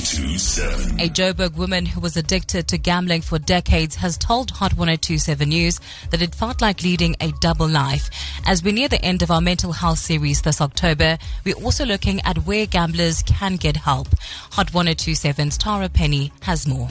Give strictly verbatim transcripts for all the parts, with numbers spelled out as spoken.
two seven. A Joburg woman who was addicted to gambling for decades has told Hot one oh two seven News that it felt like leading a double life. As we near the end of our mental health series this October, we're also looking at where gamblers can get help. Hot one oh two seven's Tara Penny has more.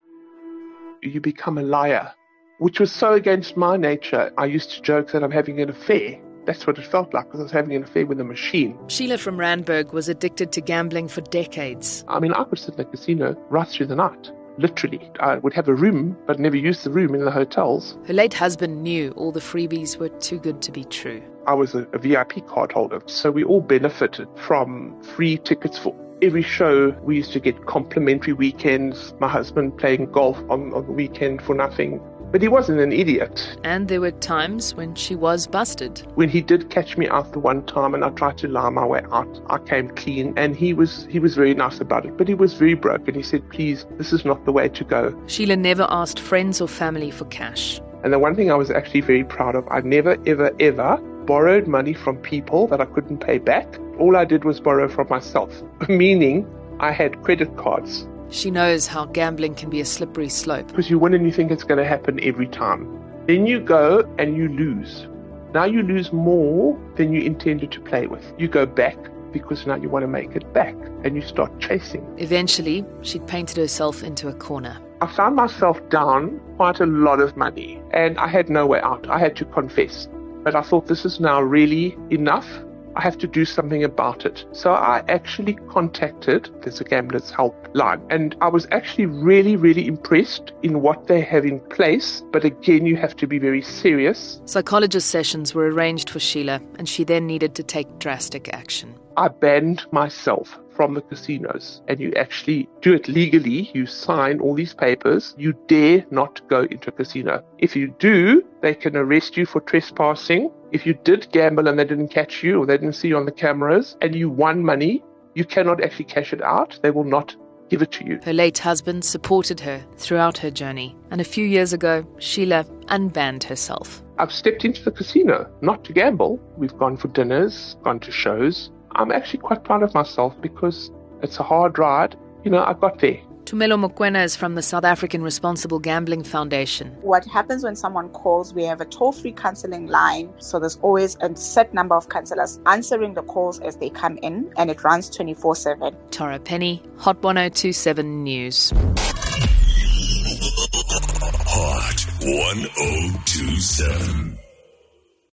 You become a liar, which was so against my nature. I used to joke that I'm having an affair. That's what it felt like, because I was having an affair with a machine. Sheila from Randburg was addicted to gambling for decades. I mean, I could sit in a casino right through the night. Literally. I would have a room, but never use the room in the hotels. Her late husband knew all the freebies were too good to be true. I was a, a V I P card holder, so we all benefited from free tickets for every show. We used to get complimentary weekends. My husband playing golf on, on the weekend for nothing. But he wasn't an idiot. And there were times when she was busted. When he did catch me out the one time and I tried to lie my way out, I came clean, and he was he was very nice about it. But he was very broken. He said, please, this is not the way to go. Sheila never asked friends or family for cash. And the one thing I was actually very proud of, I never, ever, ever borrowed money from people that I couldn't pay back. All I did was borrow from myself, meaning I had credit cards. She knows how gambling can be a slippery slope. Because you win and you think it's going to happen every time. Then you go and you lose. Now you lose more than you intended to play with. You go back because now you want to make it back, and you start chasing. Eventually, she'd painted herself into a corner. I found myself down quite a lot of money, and I had no way out. I had to confess. But I thought, this is now really enough. I have to do something about it. So I actually contacted there's a Gamblers Helpline, and I was actually really, really impressed in what they have in place. But again, you have to be very serious. Psychologist sessions were arranged for Sheila, and she then needed to take drastic action. I banned myself from the casinos, and you actually do it legally. You sign all these papers. You dare not go into a casino. If you do, they can arrest you for trespassing. If you did gamble and they didn't catch you, or they didn't see you on the cameras, and you won money, you cannot actually cash it out. They will not give it to you. Her late husband supported her throughout her journey, and a few years ago, Sheila unbanned herself. I've stepped into the casino, not to gamble. We've gone for dinners, gone to shows. I'm actually quite proud of myself because it's a hard ride. You know, I got there. Tumelo Mokwena is from the South African Responsible Gambling Foundation. What happens when someone calls, we have a toll-free counselling line. So there's always a set number of counsellors answering the calls as they come in, and it runs twenty-four seven. Tara Penny, Hot one oh two seven News. Hot one oh two seven.